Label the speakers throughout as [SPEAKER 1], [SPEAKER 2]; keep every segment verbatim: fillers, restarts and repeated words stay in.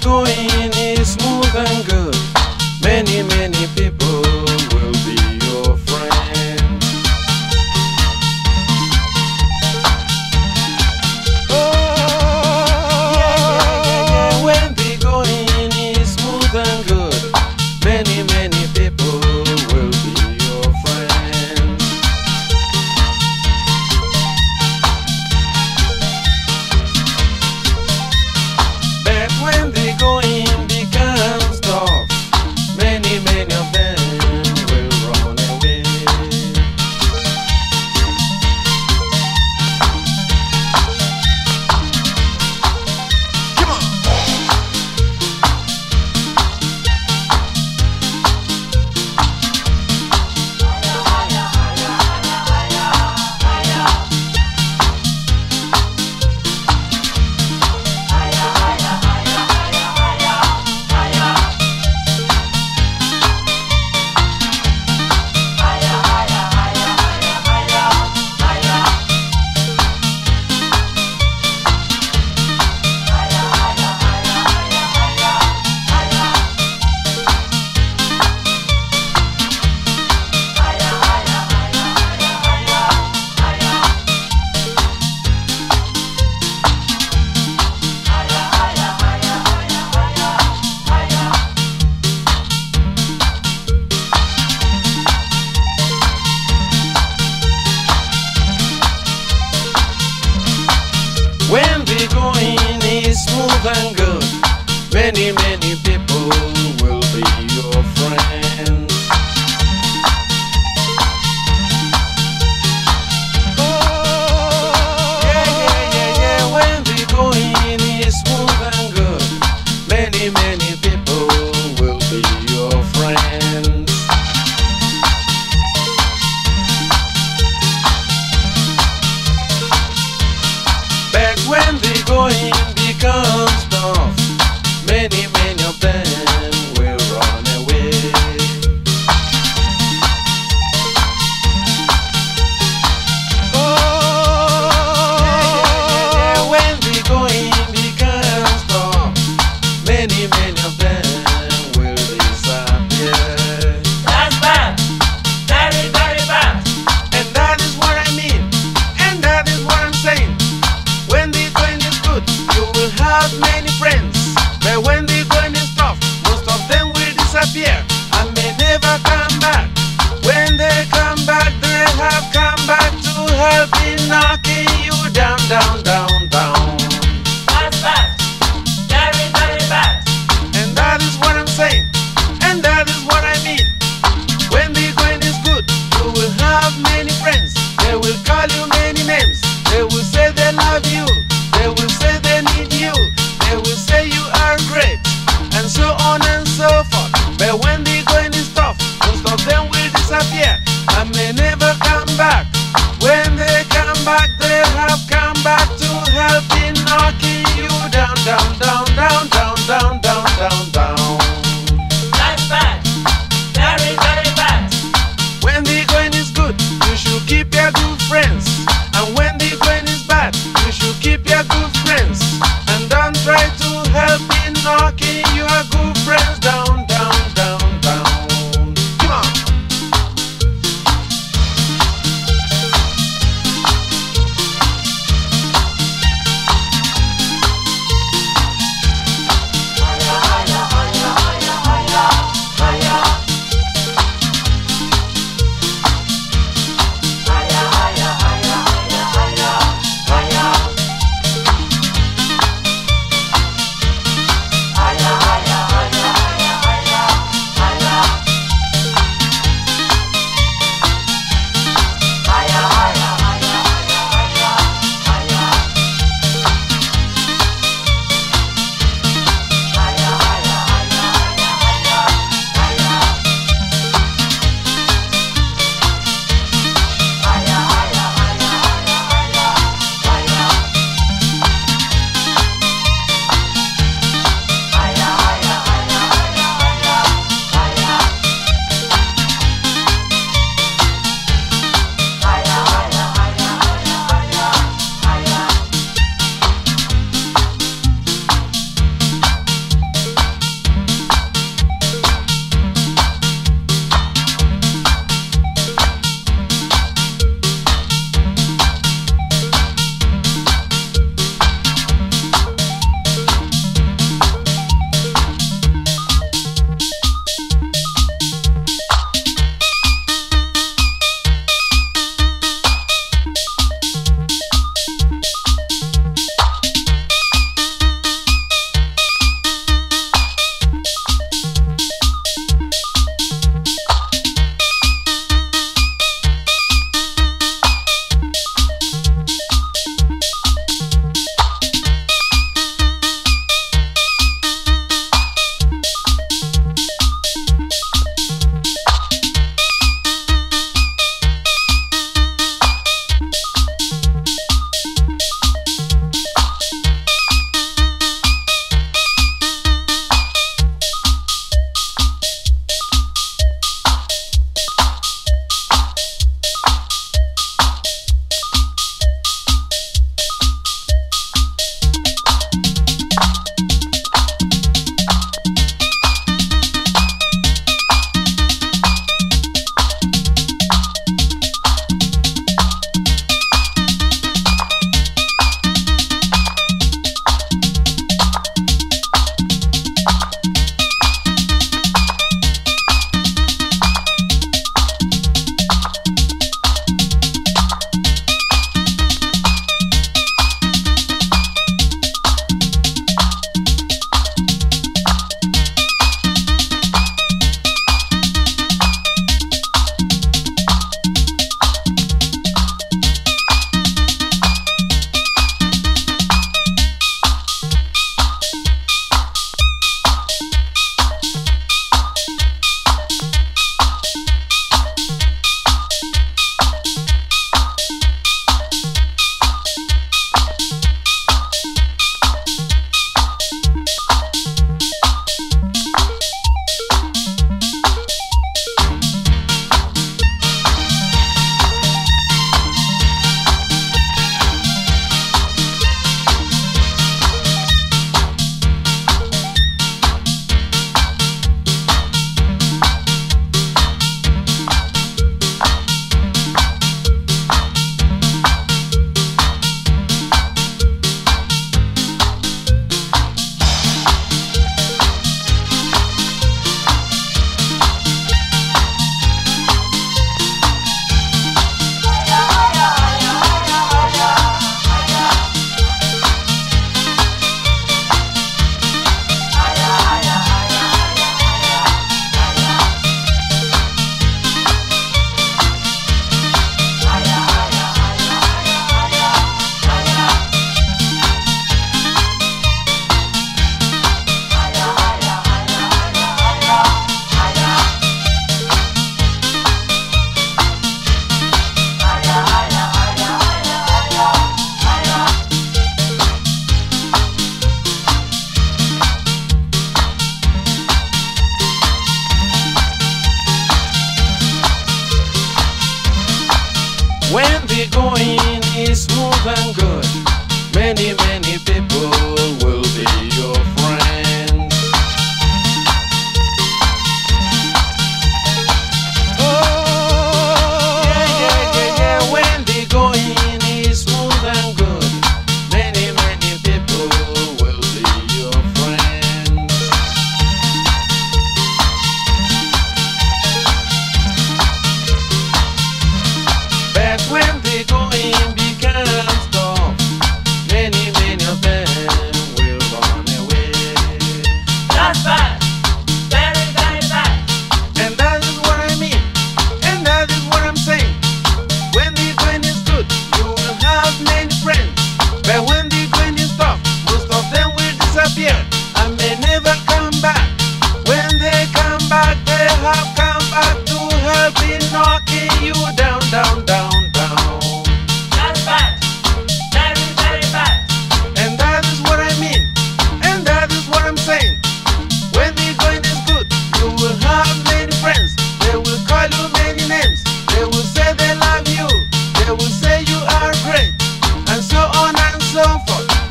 [SPEAKER 1] going is smooth and good, many, many people will be your friend. Oh, yeah, yeah, yeah. When the going is smooth and good, many, many people will be your friend. But when the going becomes tough, many, many of them will run away. Come on! When the going is smooth and good, many, many people will be your friends. Oh, yeah, yeah, yeah, yeah. When the going is smooth and good, many, many people will be your friends. But when the going becomes tough, many, many of them will run away. Oh, yeah, yeah, yeah. When the going becomes tough, many, many of them will disappear.
[SPEAKER 2] That's bad. Very, very bad.
[SPEAKER 1] And that is what I mean, and that is what I'm saying. When the going is good, you will have many friends. But when the going is tough, most of them will disappear and may never come back. When they come back, they have come back to help in knocking you down, down, down, down.
[SPEAKER 2] That's bad. Very, very bad.
[SPEAKER 1] And that is what I'm saying, and that is what I mean. When the going is good, you will have many friends. They will call you many names. They will say they love you. They will say they need you. They will say you are great, and so on and so forth. But when the going is tough, most of them will disappear and may never come back. When they come back, they have come back to help in knocking you down, down, down, down, down, down, down, down, down.
[SPEAKER 2] That's bad. Very, very bad.
[SPEAKER 1] When the going is good, you should keep your good friends. And when the going is bad, you should keep your good friends. And don't try to help in knocking your good friends down, down, down, down. Come on.
[SPEAKER 2] Higher,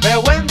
[SPEAKER 1] But when